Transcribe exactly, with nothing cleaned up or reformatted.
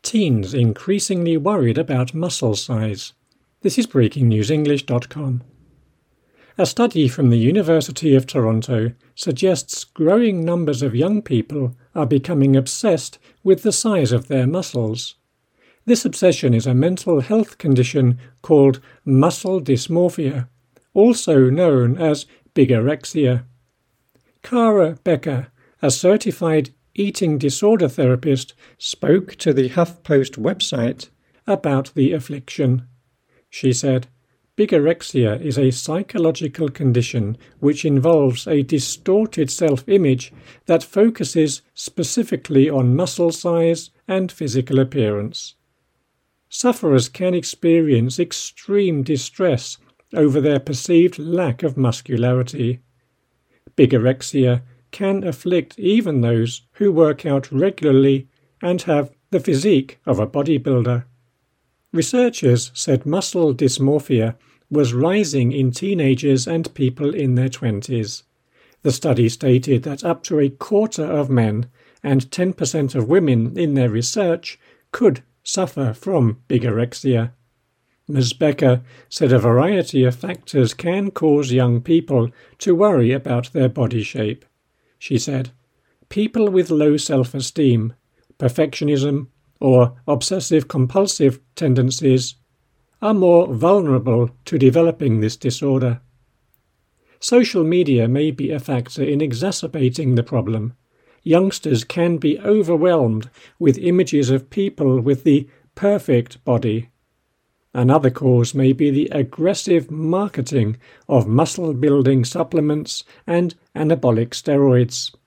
Teens increasingly worried about muscle size. This is breaking news english dot com. A study from the University of Toronto suggests growing numbers of young people are becoming obsessed with the size of their muscles. This obsession is a mental health condition called muscle dysmorphia, also known as bigorexia. Kara Becker, a certified eating disorder therapist, spoke to the HuffPost website about the affliction. She said, "Bigorexia is a psychological condition which involves a distorted self-image that focuses specifically on muscle size and physical appearance. Sufferers can experience extreme distress over their perceived lack of muscularity. Bigorexia can afflict even those who work out regularly and have the physique of a bodybuilder." Researchers said muscle dysmorphia was rising in teenagers and people in their twenties. The study stated that up to a quarter of men and ten percent of women in their research could suffer from bigorexia. Miz Becker said a variety of factors can cause young people to worry about their body shape. She said, "People with low self-esteem, perfectionism, or obsessive-compulsive tendencies are more vulnerable to developing this disorder. Social media may be a factor in exacerbating the problem. Youngsters can be overwhelmed with images of people with the perfect body. Another cause may be the aggressive marketing of muscle-building supplements and anabolic steroids.